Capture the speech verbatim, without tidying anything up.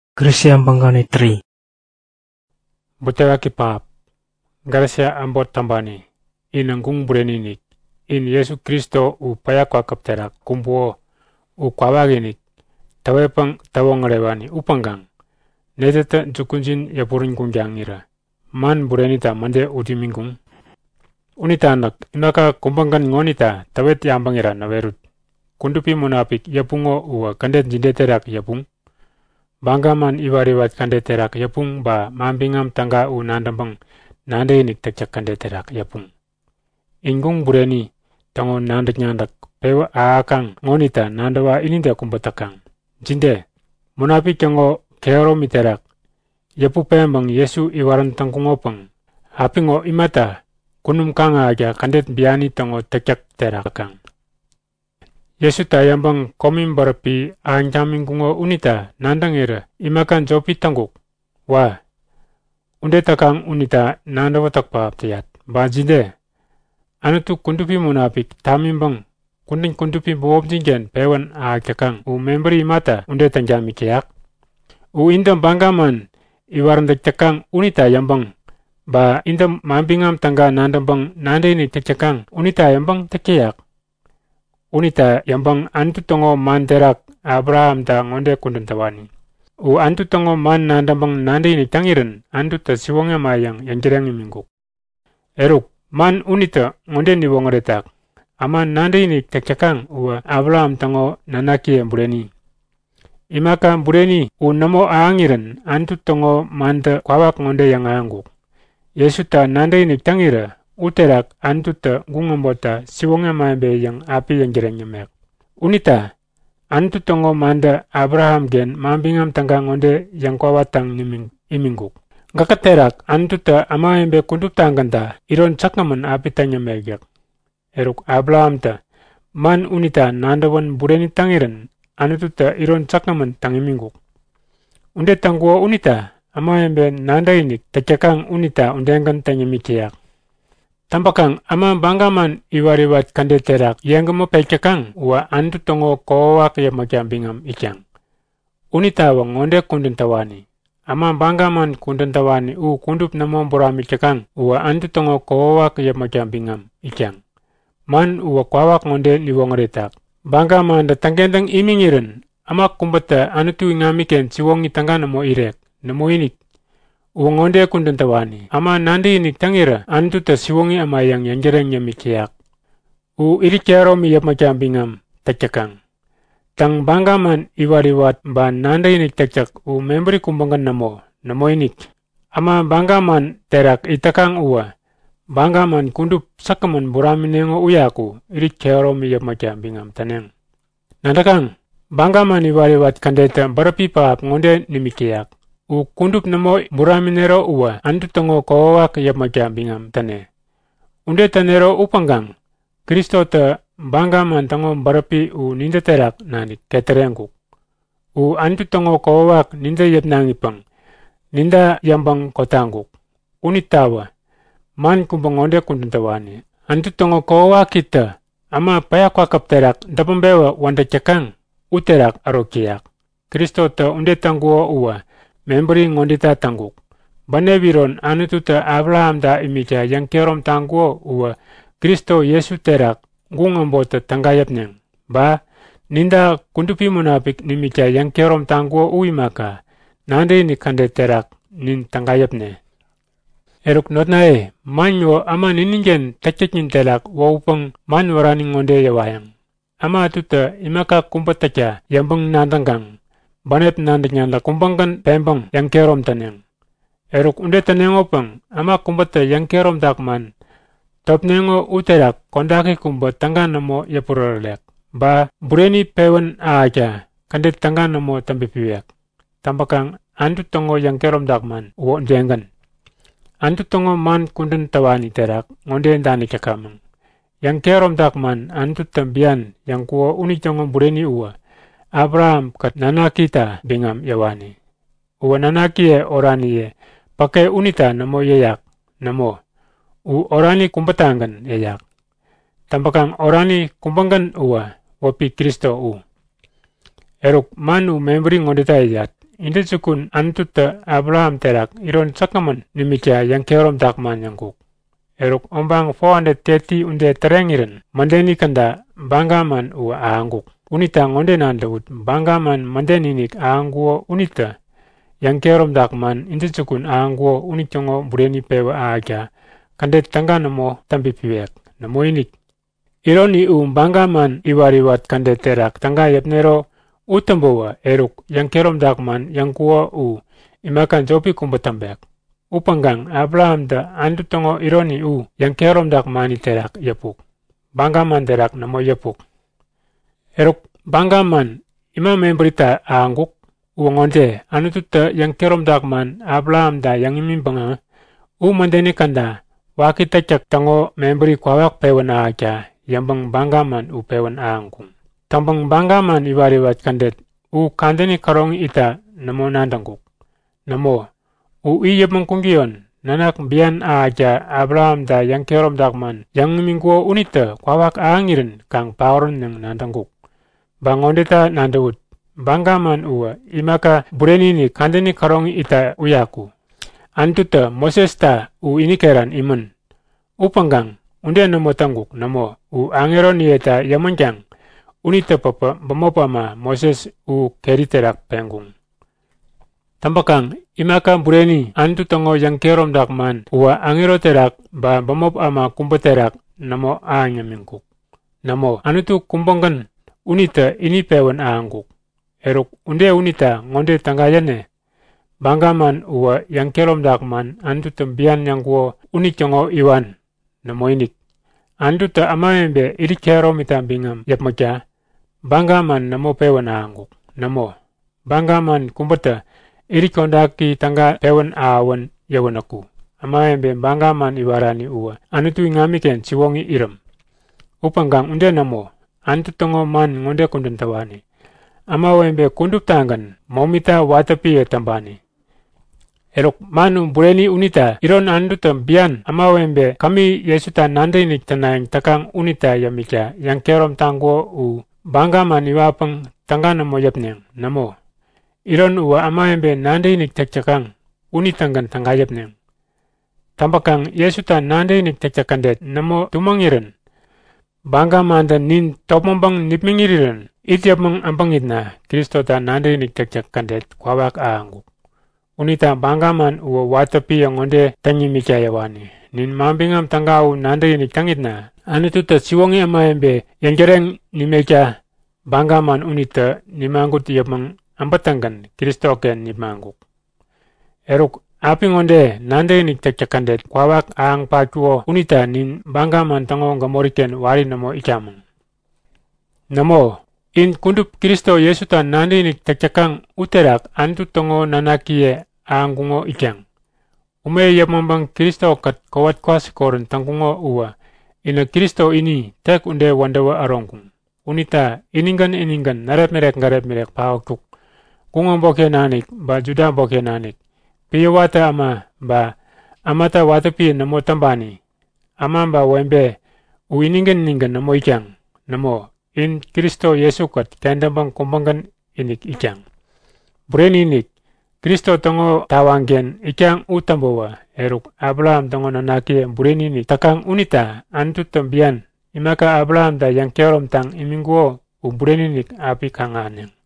Gracia bangane tri. Butewaki pap. Gracia ambot tambani. Inanggung bureninik. In Yesu Kristo u paya kwa kapterak kumbuo u kwawaginik. Tawepang tawangarewani upanggang. Neteta jukunjin yapurin kungjangira. Man burenita mande utimingung. Unita anak inaka kumbangkan ngonita tawet yambangira nawerut. Kundupi munapik yapungo uwa kandet jindeterak yapung. Banggaman iwariwat kandeterak yapung ba mambingam tangga u nandambang nandainik takcak kandeterak yapung. Ingung bureni tango nandak nyandak pewa aakang ngonita nandawa ininda kumbatakang. Jinde munapik yango keoro miterak yapu pembang Yesu iwaran tangkungopang. Hapingo imata kunum kanga aja kandet biani tango takcak terakang. Yesu tayambang komim barapi anjamin kungo unita nandangera imakan jopi tangguk. Wah, unde takang unita nandawatak paaptayat. Bajinde, anu tu kundupi munapik tamimbang kundin kundupi buobjingen pewan aakakang u memberi mata unde tanjami keyak. U indam banggaman iwaran takcakang unita yambang ba indam mambingam tangga nandambang nandaini takcakang unita yambang takeyak. Unita yambang antu tongo manterak Abraham ta ngonde kundentawani. U antu tongo man nandambang nandini tangiran antu ta siwonga mayang yang jerangi mingguk. Eruk man unita ngonde ni wongaretak. Ama nandini takcakang uwa Abraham tango nanaki bureni. Imaka bureni u namo aangiran antu tongo manta kwawak ngonde yang aangguk. Yesu ta nandini tangira uterak antuta gungambota siwonga mabe yang api yang jereng nyemek. Unita antu tongo manda Abraham gen mambingam tanggang onde yang kwawatang niming imingguk. Gakaterak antuta ama embe kundup tangganta iron cakaman api tanya megyak. Eruk Abraham ta man unita nandawan bureni tangiran anututa iron cakaman tangimingguk. Unde tangguwa unita ama embe nanda ini takakang unita undengan tanya mikiyak. Tampakang ama banggaman iwariwat kandeterak yang mo pekakang wa antu tongo kowak ya magyambingam ikyang. Unita wa ngonde kundentawani. Ama banggaman kundentawani u kundup namo borami kakang wa antu tongo kowak ya magyambingam ikyang. Man uwa kwawak ngonde niwongretak. Banggaman da tanggendang imingiren ama kumbata anutu ingamiken siwongi tangga namo irek. Namo inik. Uwangonde kundentawani. Ama nandi ini tangira antu ta siwongi ama yang yang jereng nyamikiyak. U irikyaro miyap makyambingam takcakang. Tang banggaman iwariwat ba nanda ini takcak u memberi kumbangan namo. Namo inik. Ama banggaman terak itakang uwa. Banggaman kundup sakaman buraminengo uyaku irikyaro miyap makyambingam taneng. Nandakang banggaman iwariwat kandeta barapipaap ngonde nimikiyak. U kundup namo buraminero uwa antu tongo kowak yap magyambingam tane. Unde tanero upanggang Kristo ta banggaman tango barapi u ninda terak nani keterengkuk. U antu tongo kowak ninda yap nangipang ninda yambang kotangguk. Unitawa man kumbang onde kundentawani. Antu tongo kowak kita ama payak wakap terak dapambewa wanda cakang uterak arokiyak. Kristo ta unde tangguwa uwa memberi ngondita tangguk. Banebiron anututa Abraham da imika yang kerom tangguo uwa Kristo Yesu terak gungambota tanggayapnyang. Ba ninda kundupi munapik nimika yang kerom tangguo uimaka nande ni kande terak nin tanggayapne. Eruk notnae manyo ama niningen takcaknin terak waupang man warani ngonde yawayang. Ama atuta imaka kumpataca yambang nandanggang. Banep nandanya la kumbangkan pembang yang kerom taneng. Eruk unde taneng opang ama kumbata yang kerom takman. Top nengo uterak kondaki kumbat tangga namo yapuralek. Ba bureni pewan aja kandet tangga namo tambipiwek. Tampakang antu tongo yang kerom takman uwo dengan. Antu tongo man kunden tawani terak ngonde ndani kakamang. Yang kerom takman antu tambian yang kuwa unitongo bureni uwa. Abraham kat nanakita bingam yawani. Uwa nanaki e orani ye pakai unita namo yayak namo. U orani kumbatangan yayak. Tampakang orani kumbangan uwa wapi Kristo u. Eruk manu memberi ngondita yayat inti sukun antuta Abraham terak iron sakaman nimikya yang kerom dakman yangkuk. Eruk ombang four hundred thirty unde terengiren mandeni kanda bangaman u aanguk. Unita ngonde nandaut bangaman mandeninik aanguo unita yang kerom dakman inti sukun aanguo unichongo bureni pewa aaga kandet tanganamo tambi piwek namo inik. Ironi u bangaman iwariwat kandet terak tangga yapnero utambowa eruk yang kerom dakman yang kuo u imakan jopi kumbatambek. Upanggang Abraham da andu tongo ironi u yang kerom dakman terak yapuk. Bangaman terak namo yapuk. Eruk bangaman ima memberita aangguk uangonde anu tuta yang kerom dakman Abraham da yang imimbanga u mandeni kanda wakita cak tango memberi kwawak pewan aja yang bang bangaman u pewan aangung. Tambang bangaman iwariwat kandet u kandeni karong ita namo nandangguk. Namo u iya mengkunggion nanak bian aja Abraham da yang kerom dakman yang mingguo unita kwawak aangirin kang pauron ng nandangguk. Bangondeta nandaut bangaman uwa imaka bureni ni kandeni karong ita uyaku. Antuta Moses ta u inikeran imun. Upanggang unde namo tangguk namo u angero nieta yamanjang unita papa bamopama Moses u keriterak penggung. Tambakang imaka bureni antu tongo yang kerom dakman uwa angero terak ba bamop ama kumbaterak namo aanyamingkuk. Namo anutu kumbangkan unita ini pewan aangguk. Eruk unde unita ngonde tanggayane bangaman uwa yang kerom dakman antu tembian yang kuo unichongo iwan namo inik. Antu ta amamembe iri kerom itambingam yapmaja bangaman namo pewan aangguk. Namo bangaman kumbata iri kondaki tangga pewan awan yawanaku. Amamembe bangaman iwarani uwa anutu ingamiken siwongi iram. Upanggang unde namo antu tongo man ngonde kundantawani. Ama wembe kundup tangan momita watapi ya tambani. Erok manu bureni unita iron andu tambian ama wembe kami yesuta nande ni tanang takang unita yamika yang kerom tanggo u bangaman iwapang tangana mo yapneng namo. Iron uwa ama wembe nande ni takcakang unitangan tangayapneng. Tambakang yesuta nande ni takcakandet namo tumangiren. Bangaman dan nin topmombang nipmingiriren. Ityapmang ambangit na Kristo ta nande ni takcak kandet kwawak aangguk. Unita bangaman uwa watapi yang onde tangi mikayawani. Nin mambingam tanggau nande ni tangit na. Anu tuta siwongi amayembe yang jereng ni meja bangaman unita ni manggut yapmang ambatanggan Kristo ken ni mangguk. Eruk aping onde nande ni takcak kandet kwawak aang pacuo unita nin bangaman tango gamoriken wari namo ikamang. Namo in kundup Kristo Yesu ta nande ni takcakang uterak antu tongo nanakie aangungo ikyang. Ume yapmambang Kristo kat kawat kwasi koron tangkungo uwa. Ina Kristo ini tek unde wandawa arongkung. Unita iningan iningan narep merek ngarep merek paoktuk. Kungong boke nanik ba juda boke nanik. Piya wata ama ba amata wata piya namo tambani. Ama ba wembe u iningan iningan namo ikyang. Namo in Kristo Yesu kat kendambang kumbangan inik ikyang. Bureni inik Kristo tongo tawanggen ikyang utambawa eruk Abraham tongo nanaki bureni inik takang unita antu tembian imaka Abraham da yang kerom tang imingguo u bureni inik api kanganeng.